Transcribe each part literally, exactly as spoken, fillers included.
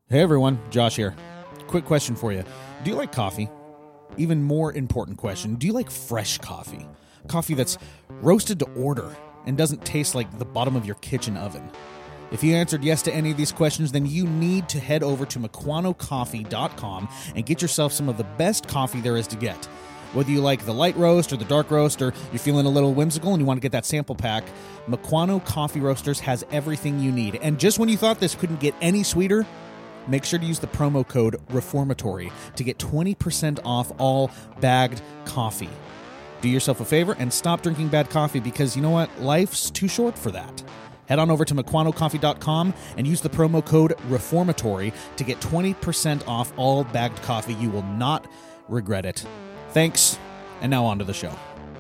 Hey everyone, Josh here. Quick question for you. Do you like coffee? Even more important question, do you like fresh coffee? Coffee that's roasted to order and doesn't taste like the bottom of your kitchen oven? If you answered yes to any of these questions, then you need to head over to Mequano Coffee dot com and get yourself some of the best coffee there is to get. Whether you like the light roast or the dark roast, or you're feeling a little whimsical and you want to get that sample pack, Mequano Coffee Roasters has everything you need. And just when you thought this couldn't get any sweeter, make sure to use the promo code Reformatory to get twenty percent off all bagged coffee. Do yourself a favor and stop drinking bad coffee, because you know what? Life's too short for that. Head on over to Mequano Coffee dot com and use the promo code Reformatory to get twenty percent off all bagged coffee. You will not regret it. Thanks, and now on to the show.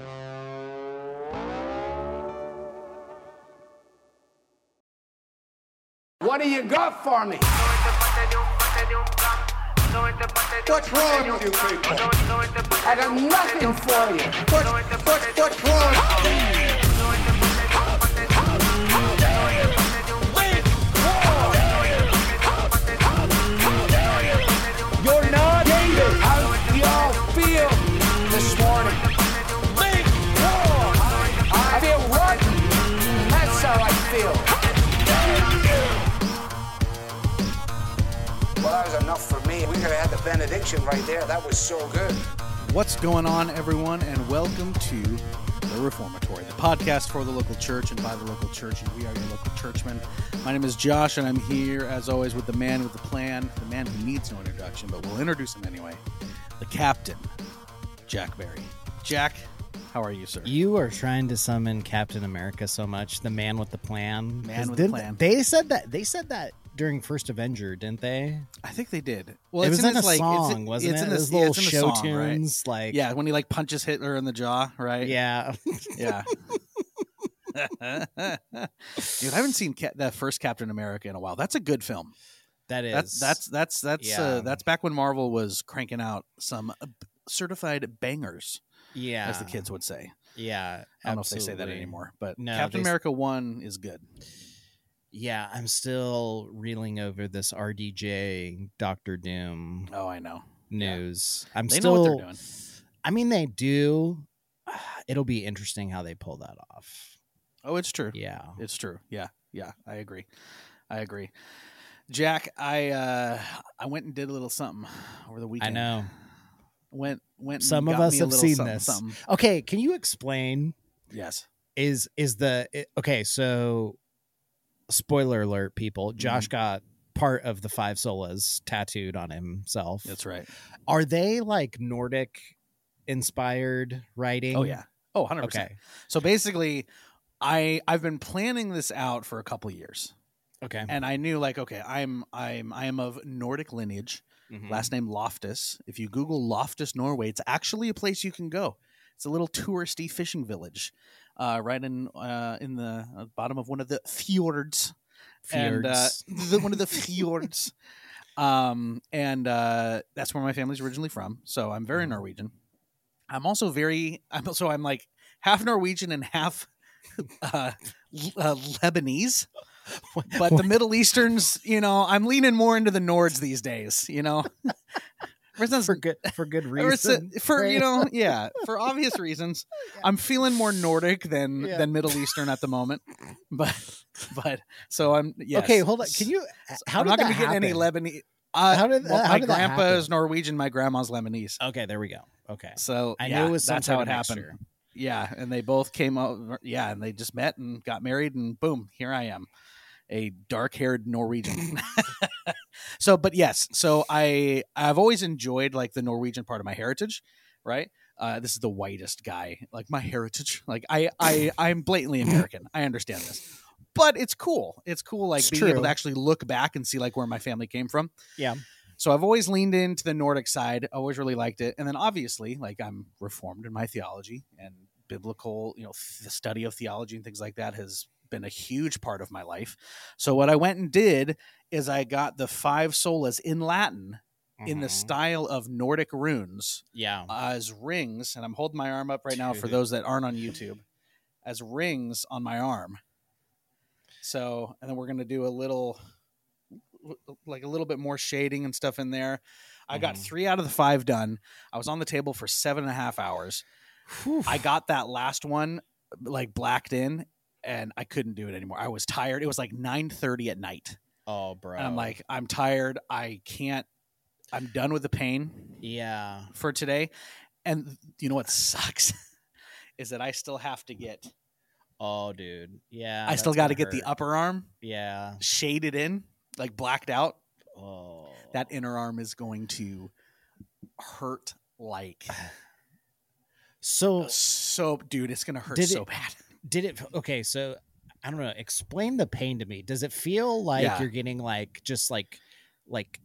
What do you got for me? What's wrong with you people? I got nothing for you. What, what, what's wrong? You're not David. How do y'all feel this morning? I feel rotten. That's how I feel. Well, that was enough for me. We could have had the benediction right there. That was so good. What's going on, everyone, and welcome to The Reformatory, the podcast for the local church and by the local church, and we are your local churchmen. My name is Josh, and I'm here, as always, with the man with the plan, the man who needs no introduction, but we'll introduce him anyway, the captain, Jack Berry. Jack, how are you, sir? You are trying to summon Captain America so much, the man with the plan. Man with did, the plan. They said that. They said that during First Avenger, didn't they? I think they did. Well, it it's was in in this, a like, song, it's, wasn't it's it? In It this, was yeah, little it's in the show song, right? tunes, like Yeah, when he like punches Hitler in the jaw, right? yeah. Yeah. Dude, I haven't seen Ca- that first Captain America in a while. That's a good film. That is That's that's that's that's yeah. uh, that's back when Marvel was cranking out some uh, certified bangers, yeah, as the kids would say. Yeah, I don't know if absolutely. they say that anymore, but No, Captain they- America one is good. Yeah, I'm still reeling over this R D J Doctor Doom Oh, I know. news. I'm They still. know what they're doing. I mean, they do. It'll be interesting how they pull that off. Oh, it's true. Yeah. It's true. Yeah, yeah, I agree. I agree. Jack, I uh, I went and did a little something over the weekend. I know. Went went. And Some of got us me a have little seen something, this. something. Okay, can you explain? Yes. Is is the it- okay? So, spoiler alert, people. Josh Mm-hmm. got part of the five solas tattooed on himself. That's right. Are they like Nordic inspired writing? Oh yeah. Oh, one hundred percent. Okay. So basically, I I've been planning this out for a couple years, Okay. and I knew like, okay, I'm I'm I am of Nordic lineage. Mhm. Last name Loftus. If you Google Loftus, Norway, it's actually a place you can go. It's a little touristy fishing village, uh, right in uh, in the uh, bottom of one of the fjords, and uh, Fjords. the, one of the fjords. Um, and uh, that's where my family's originally from. So I'm very Norwegian. I'm also very. I'm also I'm like half Norwegian and half uh, L- uh, Lebanese. But the Middle Easterns, you know, I'm leaning more into the Nords these days, you know. for good for good Or it's a- reason. for you right? know, yeah, for obvious reasons. I'm feeling more Nordic than Yeah. than Middle Eastern at the moment. But but so I'm yes. Okay, hold on. Can you? How I'm did not that going to get any happen? Lebanese. Uh, How did- well, how my did that grandpa happen? is Norwegian, my grandma's Lebanese. Okay, there we go. Okay, So I yeah, knew it was some that's sort how of it happened. mixture. Yeah, and they both came out. Yeah, and they just met and got married, and boom, here I am, a dark-haired Norwegian. So, but yes, so I I've always enjoyed like the Norwegian part of my heritage, right? Uh, this is the whitest guy, like my heritage. Like I I I'm blatantly American. I understand this, but it's cool. It's cool, like It's being able true. to actually look back and see like where my family came from. Yeah. So I've always leaned into the Nordic side. Always really liked it, and then obviously, like I'm reformed in my theology and biblical, you know, the study of theology and things like that has been a huge part of my life. So what I went and did is I got the five solas in Latin in the Mhm. style of Nordic runes Yeah. as rings, and I'm holding my arm up right now for those that aren't on YouTube, as rings on my arm. So, and then we're going to do a little like a little bit more shading and stuff in there. I got Mhm. three out of the five done. I was on the table for seven and a half hours. I got that last one like blacked in, and I couldn't do it anymore. I was tired. It was like nine thirty at night. Oh, bro. And I'm like, I'm tired. I can't. I'm done with the pain yeah. for today. And you know what sucks is that I still have to get. Oh, dude. Yeah. I still that's got to gonna get the hurt. upper arm Yeah. shaded in, like blacked out. Oh. That inner arm is going to hurt like So so, dude. It's gonna hurt Did so it- bad. did it? Okay. So I don't know. Explain the pain to me. Does it feel like Yeah. you're getting like just like like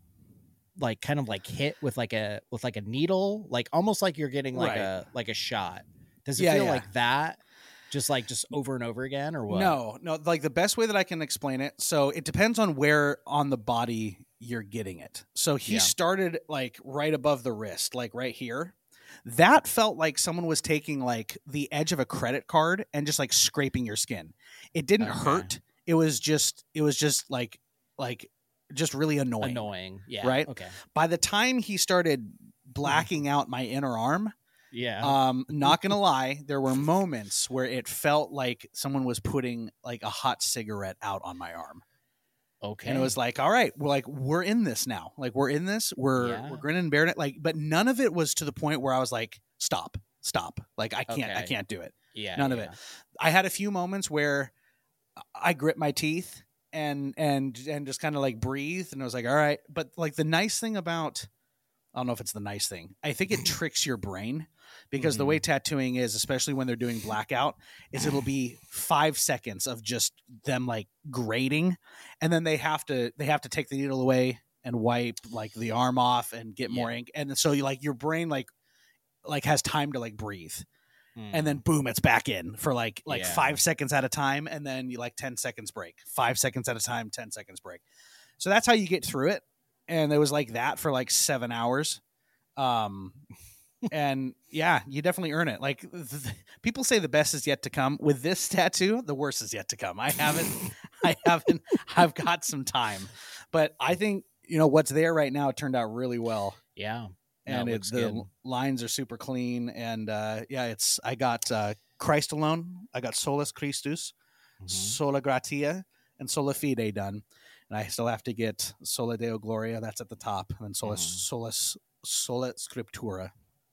like kind of like hit with like a with like a needle, like almost like you're getting like Right. a like a shot? Does it Yeah, feel yeah. like that? Just like just over and over again, or what? No, no. Like the best way that I can explain it. So it depends on where on the body you're getting it. So he Yeah. started like right above the wrist, like right here. That felt like someone was taking like the edge of a credit card and just like scraping your skin. It didn't Okay. hurt. It was just, it was just like, like, just really annoying. Annoying. Yeah. Right? Okay. By the time he started blacking out my inner arm, Yeah. um, not gonna lie, there were moments where it felt like someone was putting like a hot cigarette out on my arm. okay. And it was like, all right, we're like, we're in this now. Like we're in this. We're Yeah. we're grinning and bearing it. Like, but none of it was to the point where I was like, stop, stop. Like I can't, I Okay. can't do it. yeah. none of yeah. it. I had a few moments where I grit my teeth and and and just kind of like breathe, and I was like, all right. But like the nice thing about, I don't know if it's the nice thing. I think it tricks your brain because the way tattooing is, especially when they're doing blackout, is it'll be five seconds of just them like grating, and then they have to they have to take the needle away and wipe like the arm off and get more Yeah. ink, and so you like your brain like like has time to like breathe, Hmm. and then boom, it's back in for like like Yeah. five seconds at a time, and then you like ten seconds break, five seconds at a time, ten seconds break. So that's how you get through it. And it was like that for like seven hours. Um, and yeah, you definitely earn it. Like th- th- people say the best is yet to come. With this tattoo, the worst is yet to come. I haven't, I haven't, I've got some time, but I think, you know, what's there right now turned out really well. yeah. No, And it it, looks the good. lines are super clean. And uh, yeah, it's, I got uh, Christ alone. I got Solus Christus, Mhm. Sola Gratia, and Sola Fide done. And I still have to get Sola Deo Gloria. That's at the top. And then Sola, Mhm. Solus, Sola Scriptura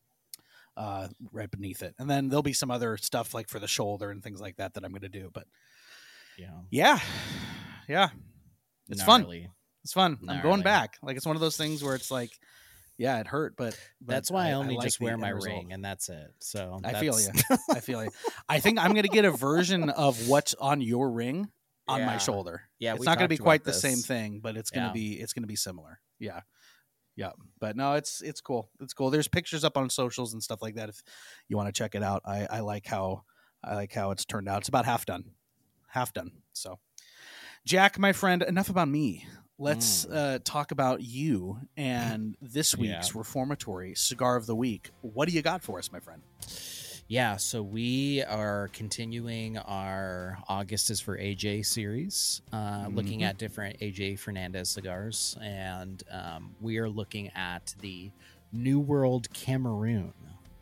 uh, right beneath it. And then there'll be some other stuff like for the shoulder and things like that that I'm going to do. But Yeah. yeah, yeah, it's fun. Gnarly. It's fun. I'm Gnarly. going back. Like it's one of those things where it's like, yeah, it hurt, but, but That's why I, only like just the wear end my result. ring, and that's it. So I feel that's- you. I feel you. I think I'm going to get a version of what's on your ring on my Yeah. shoulder. Yeah, it's we not going to be talked quite about the same this. thing, but it's going to Yeah. be it's going to be similar. Yeah, yeah. But no, it's it's cool. It's cool. There's pictures up on socials and stuff like that. If you want to check it out, I, I like how I like how it's turned out. It's about half done, half done. So, Jack, my friend, enough about me. Let's Mm. uh, talk about you and this Yeah. week's reformatory cigar of the week. What do you got for us, my friend? Yeah, so we are continuing our August is for A J series, uh, looking Mhm. at different A J Fernandez cigars, and um, we are looking at the New World Cameroon.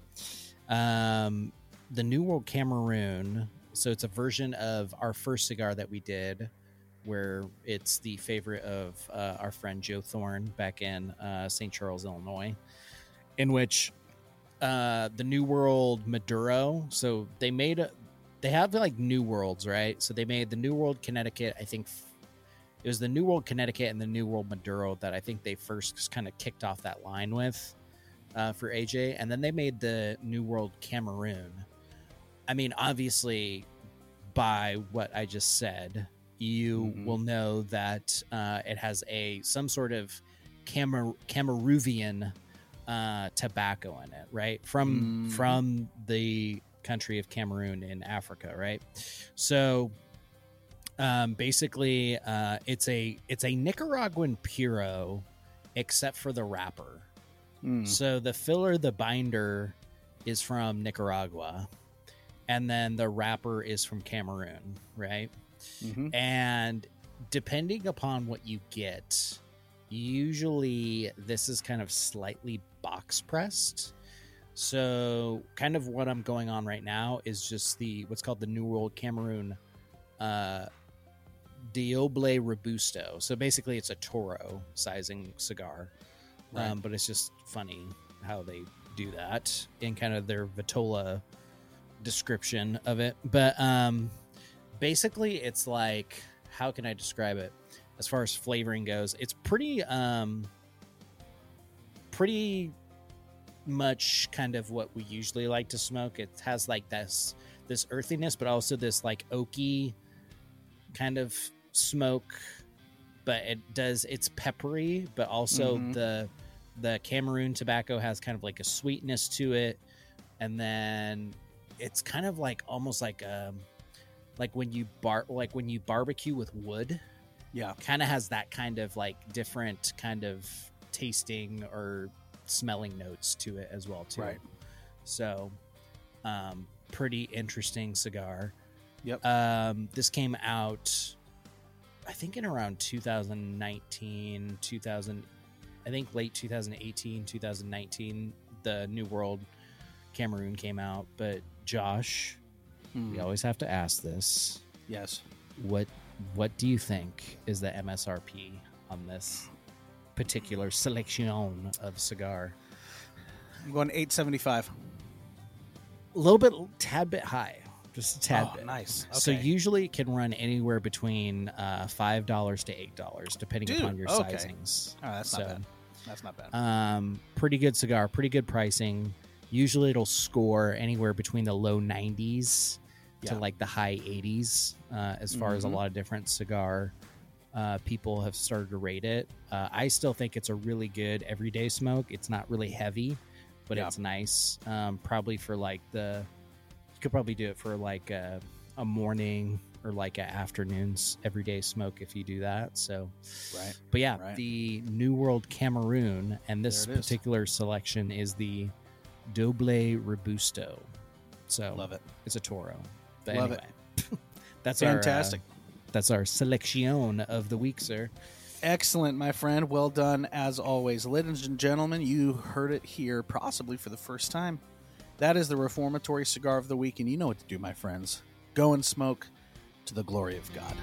Um, the New World Cameroon, so it's a version of our first cigar that we did, where it's the favorite of uh, our friend Joe Thorne back in uh, Saint Charles, Illinois, in which uh the New World Maduro. So they made a they have like New Worlds, right? So they made the New World Connecticut. I think f- it was the New World Connecticut and the New World Maduro that I think they first kind of kicked off that line with uh for A J, and then they made the New World Cameroon. I mean, obviously by what I just said, you Mhm. will know that uh it has a some sort of Camer- Cameroonian uh tobacco in it, right, from Mhm. from the country of Cameroon in Africa, right? So um basically uh it's a it's a Nicaraguan Puro except for the wrapper. Mm. So the filler, the binder is from Nicaragua, and then the wrapper is from Cameroon, right? Mhm. And depending upon what you get, usually this is kind of slightly box pressed. So kind of what I'm going on right now is just the what's called the New World Cameroon uh, Doble Robusto. So basically it's a Toro sizing cigar, Right. um, but it's just funny how they do that in kind of their Vitola description of it. But um, basically it's like, how can I describe it? As far as flavoring goes, it's pretty, um, pretty much kind of what we usually like to smoke. It has like this, this earthiness, but also this like oaky kind of smoke. But it does, it's peppery, but also Mhm. the the Cameroon tobacco has kind of like a sweetness to it, and then it's kind of like almost like um like when you bar like when you barbecue with wood. Yeah. Kind of has that kind of like different kind of tasting or smelling notes to it as well too. Right. So, um, pretty interesting cigar. Yep. Um, this came out, I think, in around two thousand nineteen, two thousand. I think late two thousand eighteen, two thousand nineteen. The New World Cameroon came out. But Josh, Hmm. we always have to ask this: Yes. what what do you think is the M S R P on this particular selection of cigar? I'm going eight seventy-five. A little bit, tad bit high, just a tad Oh, bit. nice. So Okay. usually it can run anywhere between uh, five dollars to eight dollars, depending Dude, upon your okay. sizings. Oh, that's So, not bad. That's not bad. Um, pretty good cigar, pretty good pricing. Usually it'll score anywhere between the low nineties to Yeah. like the high eighties, uh, as far as a Mhm. lot of different cigar uh, people have started to rate it. Uh, I still think it's a really good everyday smoke. It's not really heavy, but Yeah. it's nice. Um, probably for like the, you could probably do it for like a, a morning or like a afternoon's everyday smoke if you do that. So, Right. but yeah, Right. the New World Cameroon, and this There it is. particular selection is the Doble Robusto. So Love it. it's a Toro. But Love it. anyway, that's Fantastic. Our, uh, that's our selection of the week, sir. Excellent, my friend. Well done, as always. Ladies and gentlemen, you heard it here possibly for the first time. That is the Reformatory Cigar of the Week, and you know what to do, my friends. Go and smoke to the glory of God.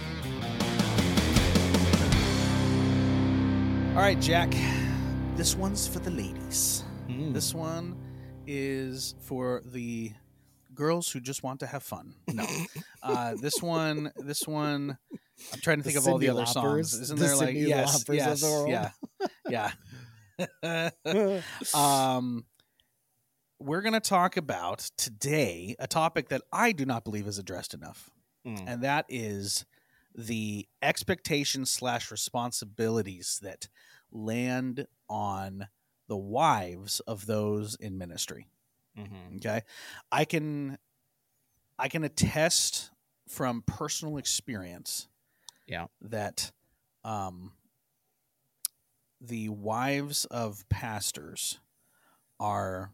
All right, Jack. This one's for the ladies. Mm. This one is for the girls who just want to have fun. No. uh, this one, this one, I'm trying to think The of all the Cyndi other songs. Laupers? Isn't The there like, Cyndi yes, Laupers of yes, the world? yeah, yeah. um, we're going to talk about today a topic that I do not believe is addressed enough, Mm. and that is the expectations slash responsibilities that land on the wives of those in ministry. Mhm. Okay, I can I can attest from personal experience, Yeah. that um, the wives of pastors are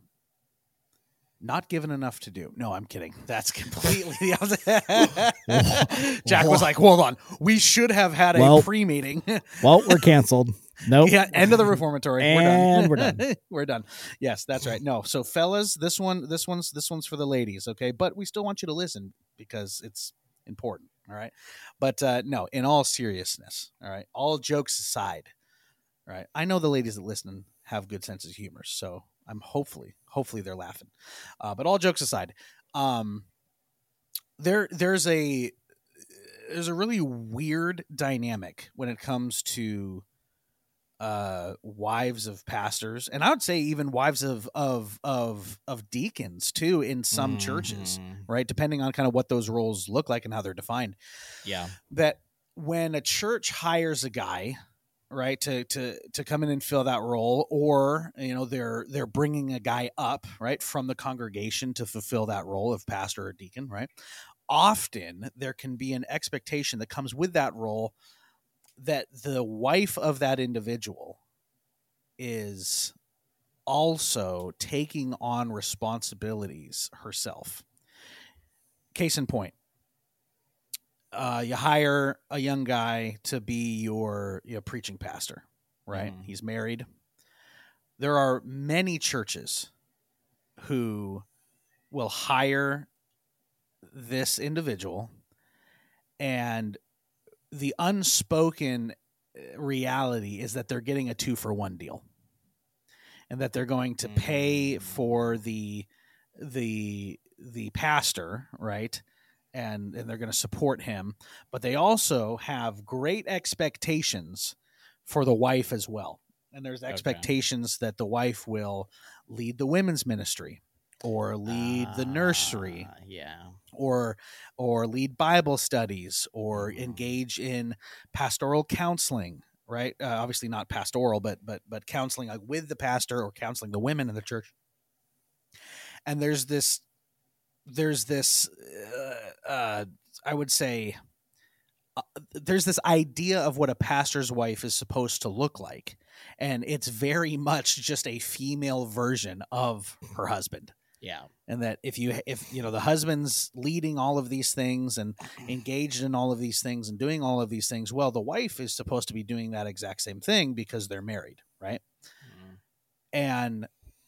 not given enough to do. No, I'm kidding. That's completely the opposite. Jack was like, hold on. We should have had a Well- pre-meeting. Well, we're canceled. Nope. Yeah, end of the reformatory. And we're we're done. done. we're done. Yes, that's right. No, so fellas, this one, this one's, this one's for the ladies. Okay, but we still want you to listen because it's important. All right, but uh, no, in all seriousness, all right, all jokes aside, all right. I know the ladies that listen have good senses of humor, so I'm hopefully, hopefully they're laughing. Uh, but all jokes aside, um, there, there's a, there's a really weird dynamic when it comes to uh wives of pastors, and I would say even wives of of of of deacons too in some churches, Mhm. right, depending on kind of what those roles look like and how they're defined. Yeah. That when a church hires a guy, right, to to to come in and fill that role, or you know they're they're bringing a guy up, right, from the congregation to fulfill that role of pastor or deacon, right, often there can be an expectation that comes with that role that the wife of that individual is also taking on responsibilities herself. Case in point, uh, you hire a young guy to be your, your preaching pastor, right? Mhm. He's married. There are many churches who will hire this individual, and the unspoken reality is that they're getting a two for one deal, and that they're going to pay for the the the pastor, right? And and they're going to support him, but they also have great expectations for the wife as well. And there's expectations that the wife will lead the women's ministry, or lead the nursery, Uh, yeah. or or lead Bible studies, or Mhm. engage in pastoral counseling, right? Uh, obviously not pastoral, but but but counseling, like with the pastor, or counseling the women in the church. And there's this there's this uh, uh, I would say uh, there's this idea of what a pastor's wife is supposed to look like, and it's very much just a female version of her husband. Yeah. And that if you if you know the husband's leading all of these things and engaged in all of these things and doing all of these things, well, the wife is supposed to be doing that exact same thing because they're married, right? Mhm. And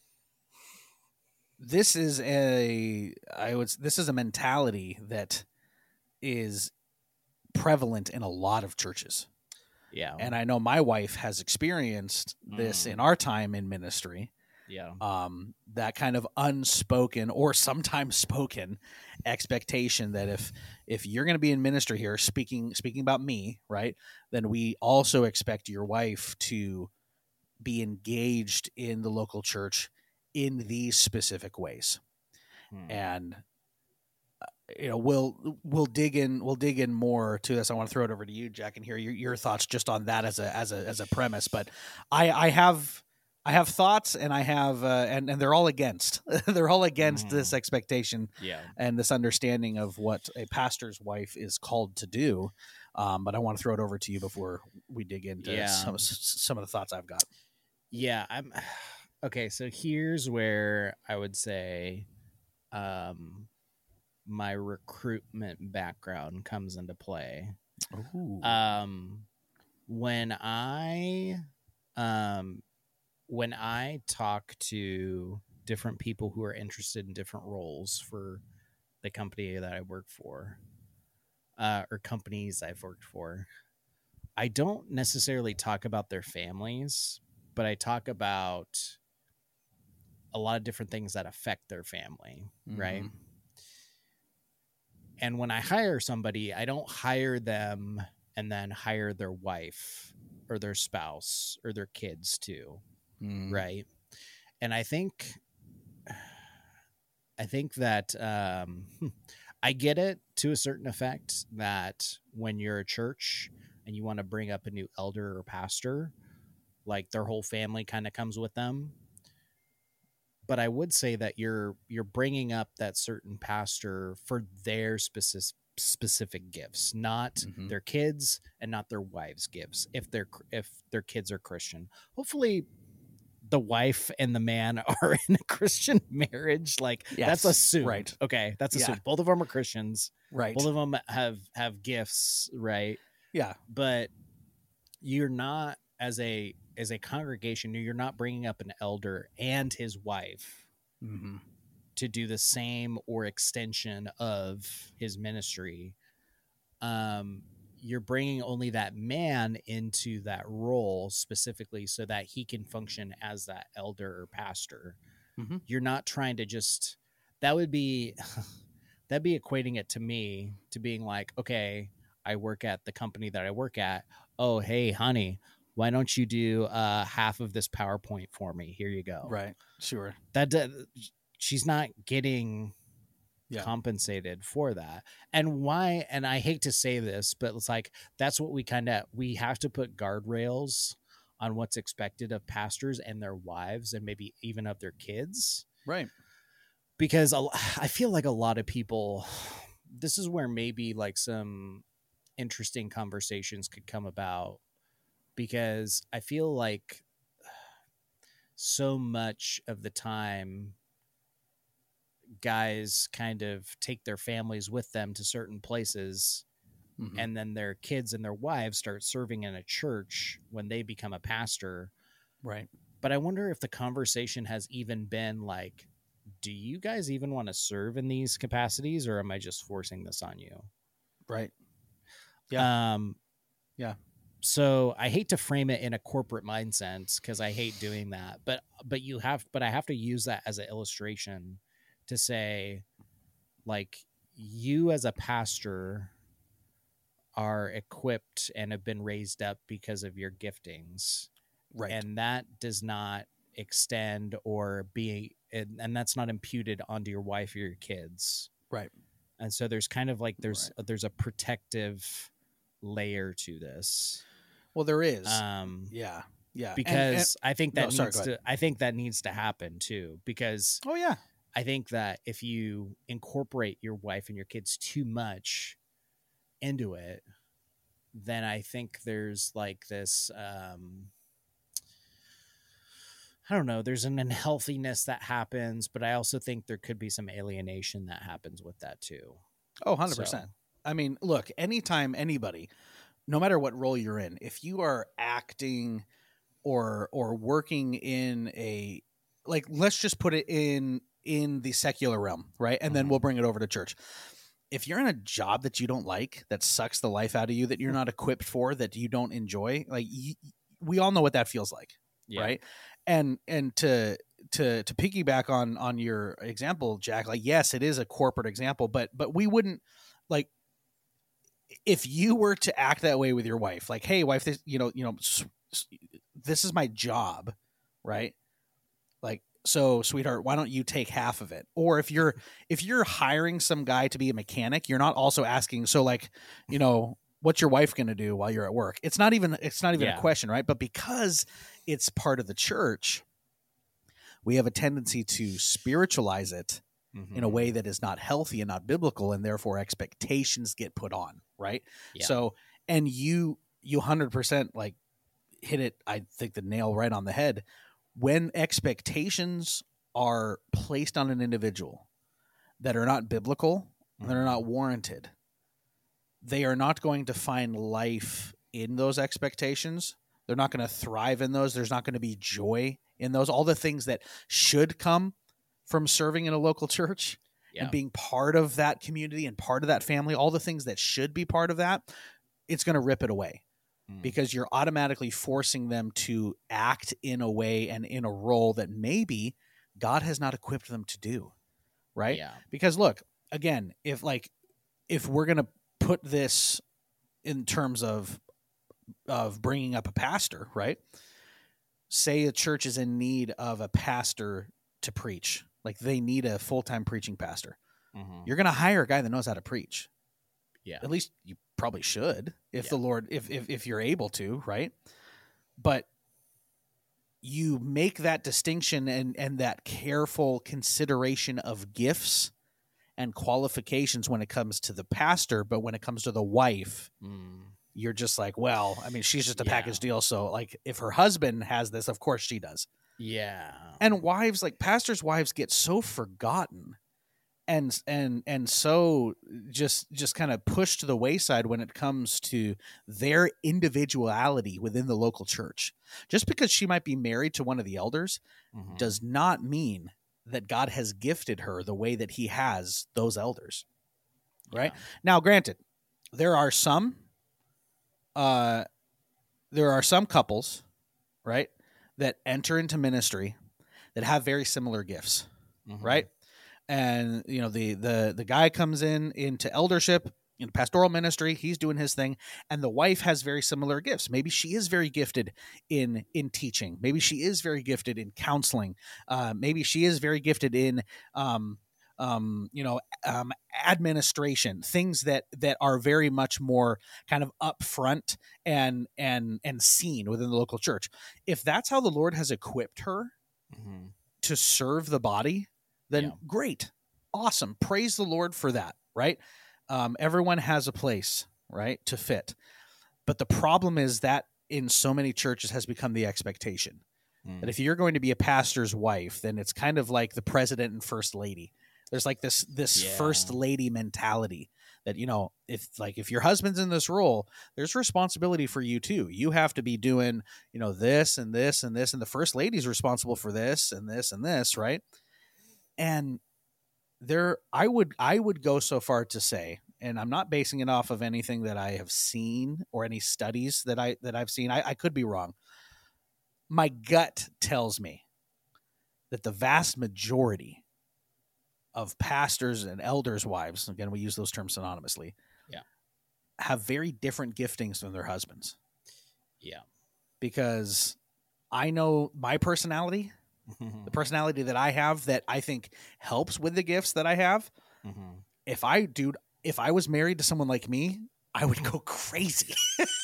this is a I would this is a mentality that is prevalent in a lot of churches. Yeah. And I know my wife has experienced this Mm. in our time in ministry. Yeah. Um, that kind of unspoken or sometimes spoken expectation that if if you're going to be in ministry here, speaking speaking about me, right, then we also expect your wife to be engaged in the local church in these specific ways. Hmm. And you know, we'll we'll dig in we'll dig in more to this. I want to throw it over to you, Jack, and hear your, your thoughts just on that as a as a as a premise. But I I have I have thoughts, and I have uh, and and they're all against they're all against Mhm. this expectation Yeah. and this understanding of what a pastor's wife is called to do. Um, but I want to throw it over to you before we dig into Yeah. some some of the thoughts I've got. Yeah. I'm okay. So here's where I would say, um, my recruitment background comes into play. Ooh. Um, when I, um, when I talk to different people who are interested in different roles for the company that I work for, uh, or companies I've worked for, I don't necessarily talk about their families, but I talk about a lot of different things that affect their family, Mhm. right? And when I hire somebody, I don't hire them and then hire their wife or their spouse or their kids too, Mhm. right? And I think I think that um, I get it to a certain effect that when you're a church and you want to bring up a new elder or pastor, like their whole family kind of comes with them. But I would say that you're you're bringing up that certain pastor for their specific specific gifts, not Mhm. their kids and not their wives' gifts. If their if their kids are Christian, hopefully the wife and the man are in a Christian marriage. Like Yes, that's assumed, right. Okay, that's Yeah. assumed. Both of them are Christians. Right. Both of them have have gifts, right? Yeah. But you're not as a as a congregation, you're not bringing up an elder and his wife Mm-hmm. to do the same or extension of his ministry. Um, you're bringing only that man into that role specifically so that he can function as that elder or pastor. Mm-hmm. You're not trying to just, that would be, that'd be equating it to me to being like, okay, I work at the company that I work at. Oh, hey, honey, why don't you do uh, half of this PowerPoint for me? Here you go. Right. Sure. That uh, she's not getting Yeah. compensated for that. And why? And I hate to say this, but it's like that's what we kind of we have to put guardrails on what's expected of pastors and their wives, and maybe even of their kids, Right. because a- I feel like a lot of people. This is where maybe like some interesting conversations could come about, because I feel like so much of the time guys kind of take their families with them to certain places Mhm. and then their kids and their wives start serving in a church when they become a pastor. Right. But I wonder if the conversation has even been like, do you guys even want to serve in these capacities, or am I just forcing this on you? Right. Yeah. Um, yeah. So I hate to frame it in a corporate mindset because I hate doing that, but, but you have, but I have to use that as an illustration to say, like, you as a pastor are equipped and have been raised up because of your giftings. Right. And that does not extend or be, and, and that's not imputed onto your wife or your kids. Right. And so there's kind of like, there's, Right. there's a protective layer to this. Well, there is. Um, yeah. Yeah. Because And- and- I think that No, sorry, needs go to, I think that needs to happen too, because oh, yeah. I think that if you incorporate your wife and your kids too much into it, then I think there's like this, um, I don't know, there's an unhealthiness that happens, but I also think there could be some alienation that happens with that too. Oh, one hundred percent. So- I mean, look, anytime anybody, no matter what role you're in, if you are acting or or working in a, like, let's just put it in in the secular realm, right? And then Mhm. we'll bring it over to church. If you're in a job that you don't like, that sucks the life out of you, that you're not equipped for, that you don't enjoy, like, y- we all know what that feels like. Yeah. Right. And and to to to piggyback on on your example, Jack, like, yes, it is a corporate example, but but we wouldn't, like, if you were to act that way with your wife, like, hey, wife, this, you know, you know, s- s- this is my job, right? Like, so, sweetheart, why don't you take half of it? Or if you're if you're hiring some guy to be a mechanic, you're not also asking, so, like, you know, what's your wife going to do while you're at work? It's not even it's not even Yeah. a question, right? But because it's part of the church, we have a tendency to spiritualize it Mhm. in a way that is not healthy and not biblical, and therefore expectations get put on, right? Yeah. So, and you you one hundred percent like hit it, I think, the nail right on the head. When expectations are placed on an individual that are not biblical, that are not warranted, they are not going to find life in those expectations. They're not going to thrive in those. There's not going to be joy in those. All the things that should come from serving in a local church Yeah. and being part of that community and part of that family, all the things that should be part of that, it's going to rip it away. Mm. Because you're automatically forcing them to act in a way and in a role that maybe God has not equipped them to do, right? Yeah. Because look, again, if like if we're going to put this in terms of of bringing up a pastor, right? Say a church is in need of a pastor to preach, like they need a full-time preaching pastor. Mhm. You're going to hire a guy that knows how to preach. Yeah. At least you probably should, if Yeah. the Lord, if, if if you're able to, right? But you make that distinction and and that careful consideration of gifts and qualifications when it comes to the pastor, but when it comes to the wife, Mm. you're just like, well, I mean, she's just a Yeah. package deal. So, like, if her husband has this, of course she does. Yeah. And wives, like pastors' wives, get so forgotten and and and so just just kind of pushed to the wayside when it comes to their individuality within the local church. Just because she might be married to one of the elders Mhm. does not mean that God has gifted her the way that he has those elders. Right? Yeah. Now, granted, there are some uh there are some couples, right, that enter into ministry that have very similar gifts. Mhm. Right? And you know, the the the guy comes in into eldership, in pastoral ministry, he's doing his thing, and the wife has very similar gifts. Maybe she is very gifted in in teaching. Maybe she is very gifted in counseling. Uh, maybe she is very gifted in um um you know um administration, things that that are very much more kind of upfront and and and seen within the local church. If that's how the Lord has equipped her Mhm. to serve the body, then Yeah. great, awesome, praise the Lord for that, right? Um, everyone has a place, right, to fit, but the problem is that in so many churches has become the expectation Mm. that if you're going to be a pastor's wife, then it's kind of like the president and first lady. There's like this this Yeah. first lady mentality that, you know, if like if your husband's in this role, there's responsibility for you too. You have to be doing, you know, this and this and this, and the first lady's responsible for this and this and this, right? And there, I would I would go so far to say, and I'm not basing it off of anything that I have seen or any studies that I that I've seen. I, I could be wrong. My gut tells me that the vast majority of pastors and elders' wives, again, we use those terms synonymously, yeah, have very different giftings than their husbands. Yeah. Because I know my personality, the personality that I have that I think helps with the gifts that I have. Mm-hmm. If I, dude, if I was married to someone like me, I would go crazy.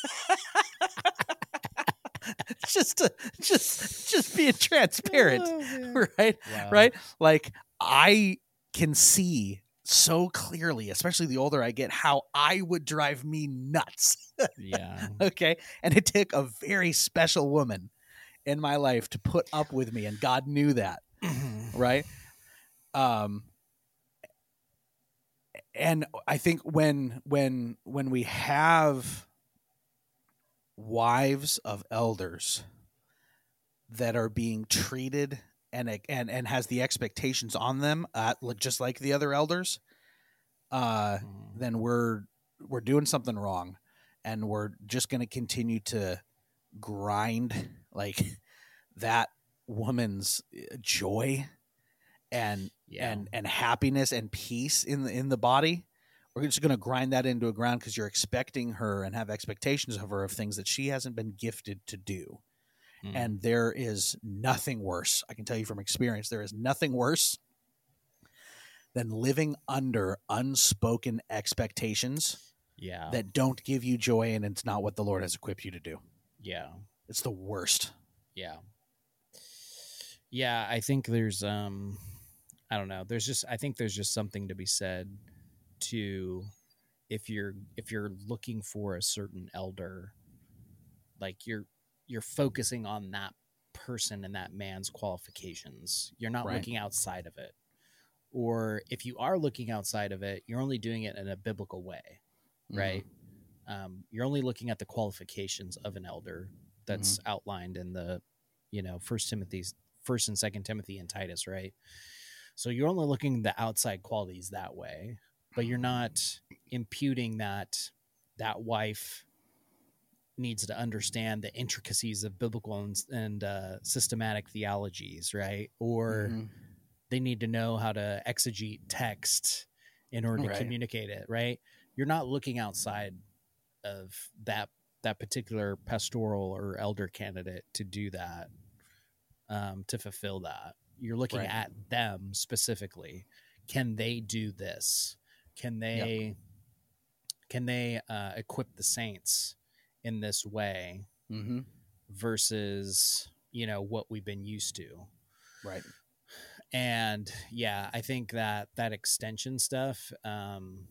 just to, just, just being transparent, oh, right? Wow. Right? Like I can see so clearly, especially the older I get, how I would drive me nuts. Yeah. Okay. And it took a very special woman in my life to put up with me, and God knew that. Right. Um, and I think when, when, when we have wives of elders that are being treated and and and has the expectations on them, uh, just like the other elders, uh, mm. then we're we're doing something wrong, and we're just going to continue to grind like that woman's joy and yeah. and and happiness and peace in the in the body. We're just going to grind that into a ground because you're expecting her and have expectations of her of things that she hasn't been gifted to do. Mm. And there is nothing worse. I can tell you from experience, there is nothing worse than living under unspoken expectations yeah. that don't give you joy, and it's not what the Lord has equipped you to do. Yeah. It's the worst. Yeah. Yeah, I think there's, um, I don't know. There's just, I think there's just something to be said to if you're, if you're looking for a certain elder, like you're, you're focusing on that person and that man's qualifications. You're not right. looking outside of it. Or if you are looking outside of it, you're only doing it in a biblical way, right? Mm-hmm. Um, you're only looking at the qualifications of an elder that's mm-hmm. outlined in the, you know, First Timothy's, First and Second Timothy and Titus, right? So you're only looking at the outside qualities that way, but you're not imputing that that wife needs to understand the intricacies of biblical and, and uh, systematic theologies, right? Or mm-hmm. they need to know how to exegete text in order to right. communicate it, right? You're not looking outside of that that particular pastoral or elder candidate to do that, um, to fulfill that. You're looking right. at them specifically. Can they do this? Can they yep. can they uh, equip the saints in this way mm-hmm. versus, you know, what we've been used to. Right. And yeah, I think that that extension stuff, um,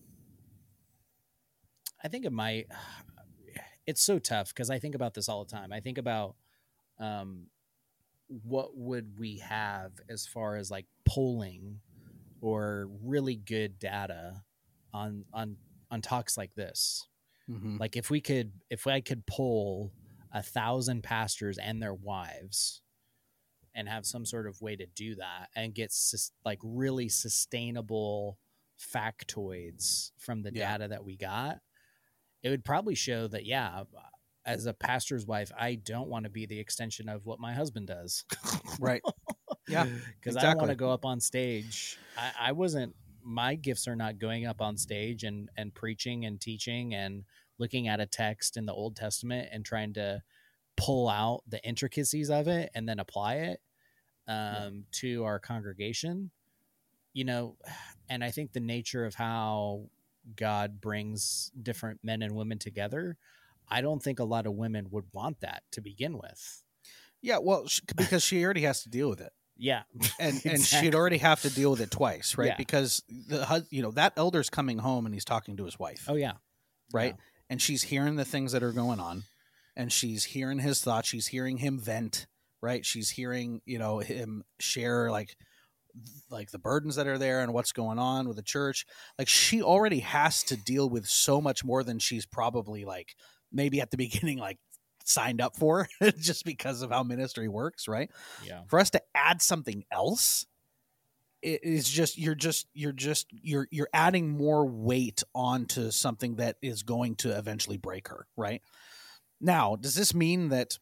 I think it might, it's so tough because I think about this all the time. I think about, um, what would we have as far as like polling or really good data on, on, on talks like this. Mm-hmm. Like if we could, if I could poll a thousand pastors and their wives and have some sort of way to do that and get sus- like really sustainable factoids from the yeah. data that we got, it would probably show that, yeah, as a pastor's wife, I don't want to be the extension of what my husband does. Right. Yeah. Because exactly. I don't want to go up on stage. I, I wasn't, my gifts are not going up on stage and, and preaching and teaching and looking at a text in the Old Testament and trying to pull out the intricacies of it and then apply it um, yeah. to our congregation, you know. And I think the nature of how God brings different men and women together, I don't think a lot of women would want that to begin with. Yeah, well, because she already has to deal with it. Yeah. And exactly. and she'd already have to deal with it twice, right? Yeah. Because the you know, that elder's coming home and he's talking to his wife. Oh yeah. Right? Yeah. And she's hearing the things that are going on, and she's hearing his thoughts, she's hearing him vent, right? She's hearing, you know, him share like like the burdens that are there and what's going on with the church. Like she already has to deal with so much more than she's probably like maybe at the beginning like signed up for just because of how ministry works, right? Yeah. For us to add something else, it is just you're just you're just you're you're adding more weight onto something that is going to eventually break her, right? Now, does this mean that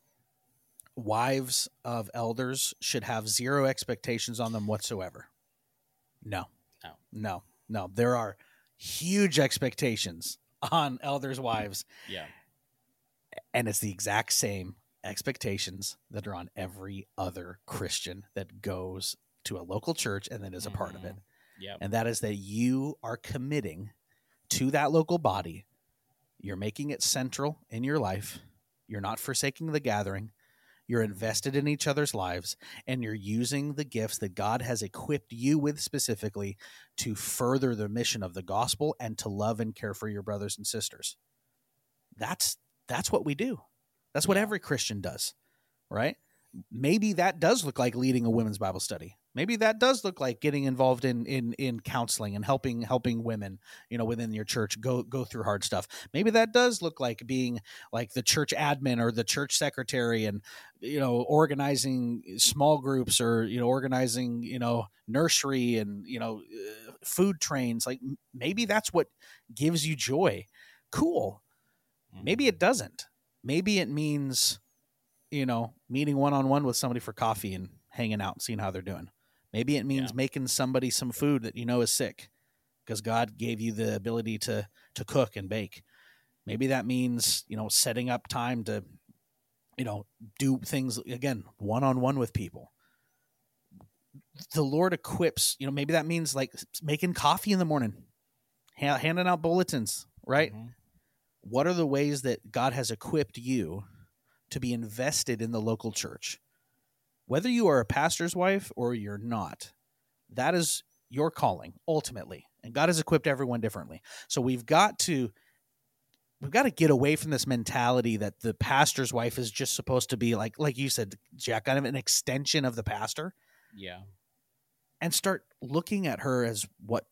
wives of elders should have zero expectations on them whatsoever? No. No. No. No. There are huge expectations on elders' wives. Yeah. And it's the exact same expectations that are on every other Christian that goes to a local church and then is a part of it. Yeah. And that is that you are committing to that local body. You're making it central in your life. You're not forsaking the gathering. You're invested in each other's lives, and you're using the gifts that God has equipped you with specifically to further the mission of the gospel and to love and care for your brothers and sisters. That's that's what we do. That's what every Christian does, right? Maybe that does look like leading a women's Bible study. Maybe that does look like getting involved in in in counseling and helping helping women, you know, within your church go go through hard stuff. Maybe that does look like being like the church admin or the church secretary and, you know, organizing small groups or, you know, organizing, you know, nursery and, you know, uh, food trains. Like maybe that's what gives you joy. Cool. Maybe it doesn't. Maybe it means, you know, meeting one-on-one with somebody for coffee and hanging out and seeing how they're doing. Maybe it means Yeah. making somebody some food that you know is sick because God gave you the ability to to cook and bake. Maybe that means, you know, setting up time to, you know, do things, again, one-on-one with people. The Lord equips, you know, maybe that means like making coffee in the morning, ha- handing out bulletins, right? Mm-hmm. What are the ways that God has equipped you to be invested in the local church? Whether you are a pastor's wife or you're not, that is your calling ultimately. And God has equipped everyone differently. So we've got to we've got to get away from this mentality that the pastor's wife is just supposed to be like like you said, Jack, kind of an extension of the pastor, Yeah. and start looking at her as what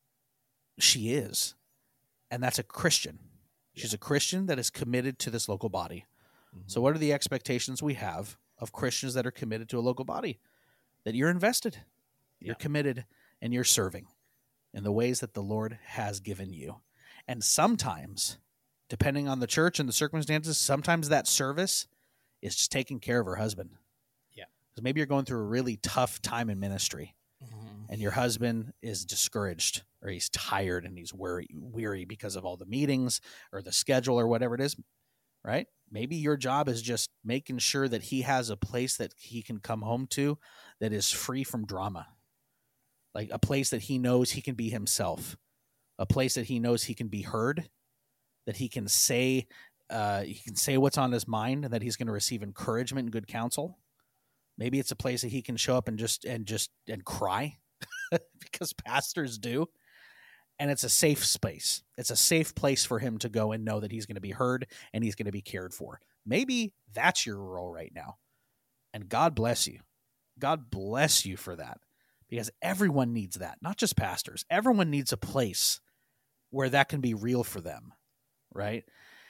she is. And that's a Christian. She's a Christian that is committed to this local body. So what are the expectations we have of Christians that are committed to a local body? That you're invested, you're Yeah. committed, and you're serving in the ways that the Lord has given you. And sometimes, depending on the church and the circumstances, sometimes that service is just taking care of her husband. Yeah. Because maybe you're going through a really tough time in ministry, Mm-hmm. and your husband is discouraged or he's tired and he's weary, weary because of all the meetings or the schedule or whatever it is, right? Maybe your job is just making sure that he has a place that he can come home to that is free from drama, like a place that he knows he can be himself, a place that he knows he can be heard, that he can say, uh, he can say what's on his mind, and that he's going to receive encouragement and good counsel. Maybe it's a place that he can show up and just and just and cry because pastors do. And it's a safe space. It's a safe place for him to go and know that he's going to be heard and he's going to be cared for. Maybe that's your role right now. And God bless you. God bless you for that, because everyone needs that, not just pastors. Everyone needs a place where that can be real for them, right?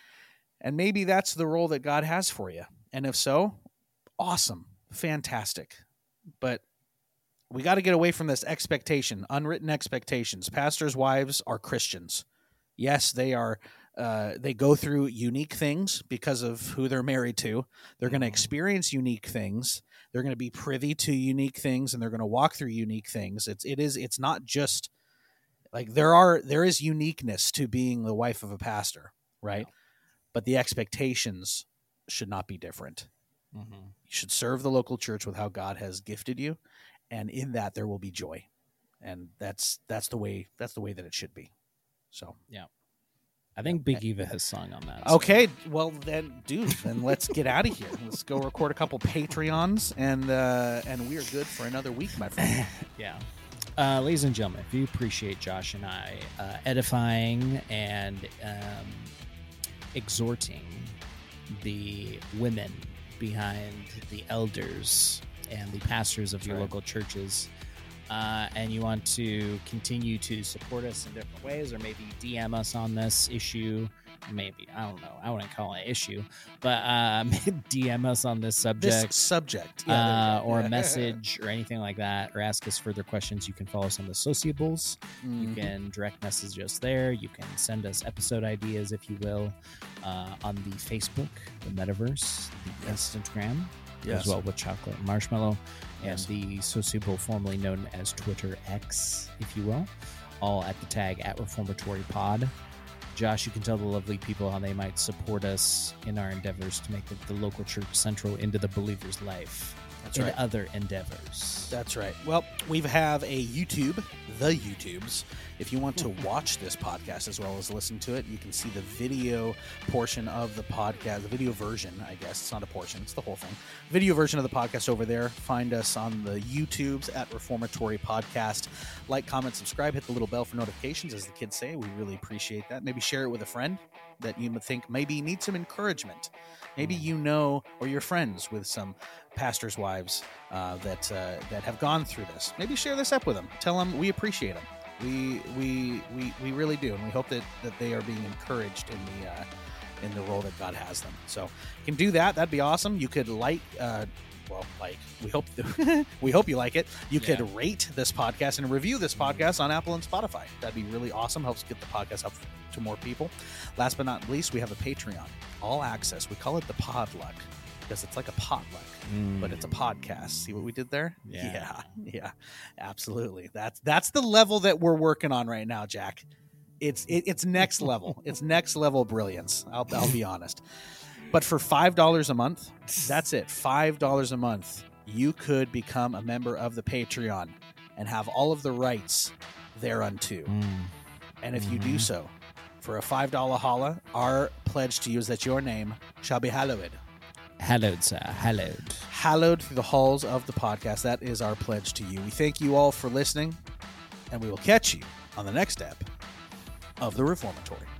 And maybe that's the role that God has for you. And if so, awesome. Fantastic. But we got to get away from this expectation, unwritten expectations. Pastors' wives are Christians. Yes, they are. Uh, they go through unique things because of who they're married to. They're going to experience unique things. They're going to be privy to unique things, and they're going to walk through unique things. It's it is it's not just like there are there is uniqueness to being the wife of a pastor, right? Yeah. But the expectations should not be different. Mm-hmm. You should serve the local church with how God has gifted you, and in that there will be joy, and that's that's the way that's the way that it should be. So Yeah. I think Big Eva has sung on that. so- okay, well then, dude, then let's get out of here. Let's go record a couple Patreons, and uh, and we are good for another week, my friend. Yeah. Uh, ladies and gentlemen, if you appreciate Josh and I uh, edifying and um, exhorting the women behind the elders and the pastors of your right. local churches, uh, and you want to continue to support us in different ways, or maybe D M us on this issue, maybe, I don't know, I wouldn't call it issue, but um, D M us on this subject. This subject. Yeah, there uh, we go. or a message or anything like that, or ask us further questions. You can follow us on the Sociables. Mhm. You can direct message us there. You can send us episode ideas, if you will, uh, on the Facebook, the Metaverse, the Instagram, Yes. as well with Chocolate and Marshmallow, Yes. and the Sociable, formerly known as Twitter X, if you will, all at the tag at Reformatory Pod. Josh, you can tell the lovely people how they might support us in our endeavors to make the, the local church central into the believer's life. That's in right. other endeavors. That's right. Well, we have a YouTube, the YouTubes. If you want to watch this podcast as well as listen to it, you can see the video portion of the podcast, the video version, I guess. It's not a portion, it's the whole thing. Video version of the podcast over there. Find us on the YouTubes at Reformatory Podcast. Like, comment, subscribe, hit the little bell for notifications, as the kids say. We really appreciate that. Maybe share it with a friend that you think maybe needs some encouragement. Maybe you know, or you're friends with some pastors' wives uh, that uh, that have gone through this. Maybe share this up with them. Tell them we appreciate them. We we we, we really do, and we hope that, that they are being encouraged in the uh, in the role that God has them. So you can do that. That'd be awesome. You could like. Uh, Well, like we hope we hope you like it. You Yeah. could rate this podcast and review this podcast on Apple and Spotify. That'd be really awesome. Helps get the podcast up to more people. Last but not least, we have a Patreon, all access. We call it the Podluck because it's like a potluck, but it's a podcast. See what we did there? Yeah. yeah, yeah, absolutely. That's that's the level that we're working on right now, Jack. It's it, it's next level. It's next level brilliance. I'll I'll be honest. But for five dollars a month, that's it. five dollars a month, you could become a member of the Patreon and have all of the rights thereunto. And if you do so, for a five dollar holla, our pledge to you is that your name shall be hallowed. Hallowed, sir. Hallowed. Hallowed through the halls of the podcast. That is our pledge to you. We thank you all for listening, and we will catch you on the next step of the Reformatory.